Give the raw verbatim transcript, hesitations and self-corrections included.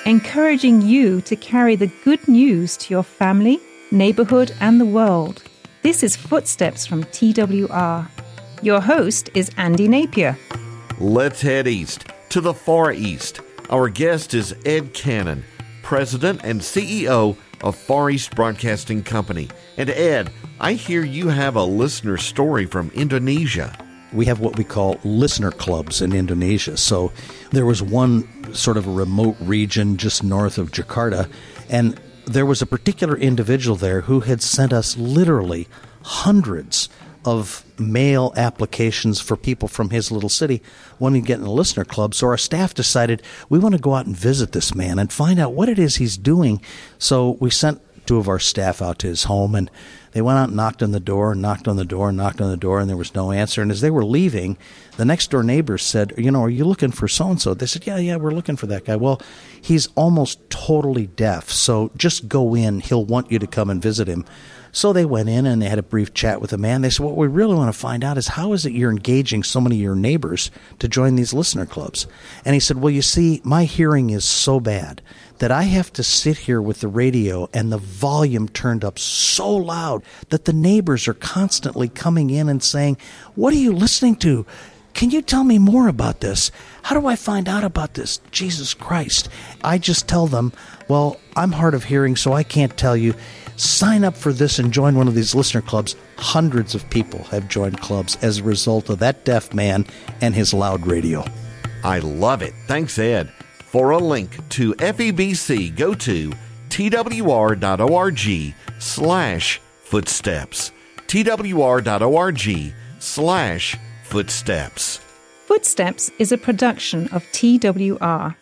encouraging you to carry the good news to your family, neighborhood, and the world. This is Footsteps from T W R. Your host is Andy Napier. Let's head east to the Far East. Our guest is Ed Cannon, President and C E O of Far East Broadcasting Company. And Ed, I hear you have a listener story from Indonesia. We have what we call listener clubs in Indonesia. So there was one sort of a remote region just north of Jakarta, and there was a particular individual there who had sent us literally hundreds of mail applications for people from his little city wanting to get in a listener club. So our staff decided we want to go out and visit this man and find out what it is he's doing. So we sent two of our staff out to his home, and they went out and knocked on the door, and knocked on the door, and knocked on the door, and there was no answer. And as they were leaving, the next door neighbors said, you know, are you looking for so-and-so? They said, yeah, yeah, we're looking for that guy. Well, he's almost totally deaf, so just go in. He'll want you to come and visit him. So they went in and they had a brief chat with the man. They said, what we really want to find out is how is it you're engaging so many of your neighbors to join these listener clubs? And he said, well, you see, my hearing is so bad that I have to sit here with the radio and the volume turned up so loud that the neighbors are constantly coming in and saying, what are you listening to? Can you tell me more about this? How do I find out about this? Jesus Christ. I just tell them, well, I'm hard of hearing, so I can't tell you. Sign up for this and join one of these listener clubs. Hundreds of people have joined clubs as a result of that deaf man and his loud radio. I love it. Thanks, Ed. For a link to F E B C, go to twr.org slash footsteps. twr.org slash footsteps. Footsteps is a production of T W R.